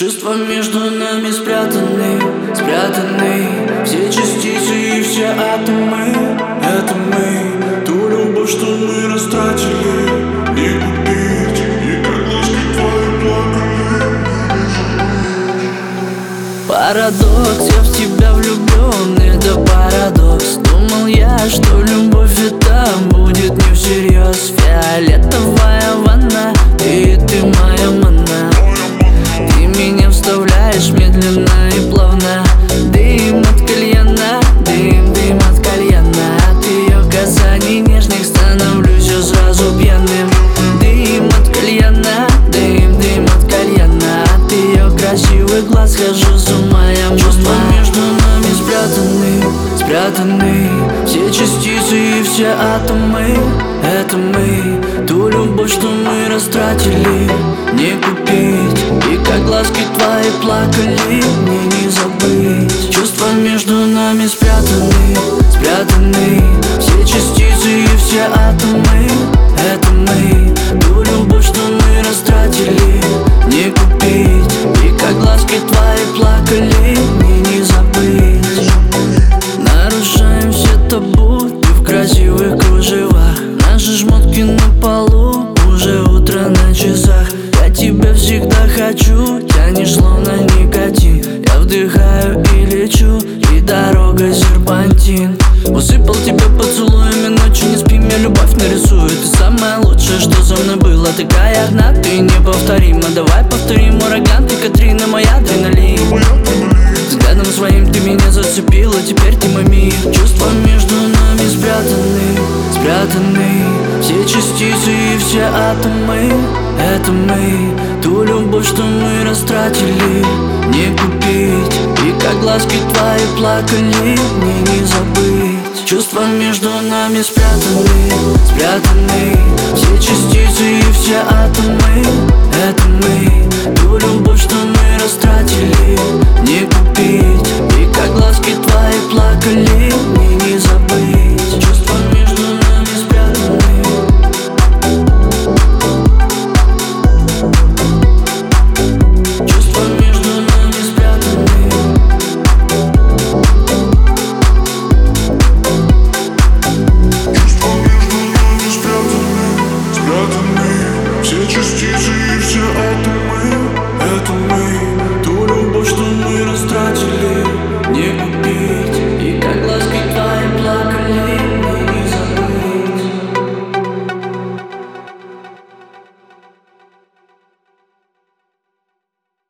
Чувства между нами спрятаны, спрятаны. Все частицы и все атомы. Это мы, ту любовь, что мы растратили, не купить. И как глазки твои плакали. Парадокс, я в тебя влюблен, это парадокс. Думал я, что любовь это будет не всерьез. Фиолетовая ванна, и ты моя манна. Ты меня вставляешь медленно и плавно. Дым от кальяна, дым от кальяна. От ее касаний нежных становлюсь я сразу пьяным. Дым от кальяна, дым от кальяна. От ее красивых глаз схожу с ума, я мама. Чувства между нами спрятаны, спрятаны. Все частицы и все атомы. Это мы, ту любовь, что мы растратили, не купить. И как глазки твои плакали, мне не забыть. Чувства между нами спрятаны, спрятаны. Все частицы и все атомы. Это мы, ту любовь, что мы растратили, не купить. И как глазки твои плакали, мне не забыть. Нарушаем все табу, ты в красивых кружевах. Наши шмотки на полу, уже утро на часах. Я тебя всегда хочу, тянешь словно никотин. Я вдыхаю и лечу, и дорога серпантин. Усыпал тебя поцелуями, ночью не спим, я любовь нарисую. Ты самое лучшее, что со мной было. Такая одна, ты неповторима. Давай повторим ураган, ты Катрина, мой адреналин. Взглядом своим ты меня зацепила, теперь ты мой мир. Чувства между нами спрятаны, спрятаны. Все частицы и все атомы. Это мы, ту любовь, что мы растратили, не купить. И как глазки твои плакали, мне не забыть. Чувства между нами спрятаны, спрятаны. Все частицы и все атомы. Это мы,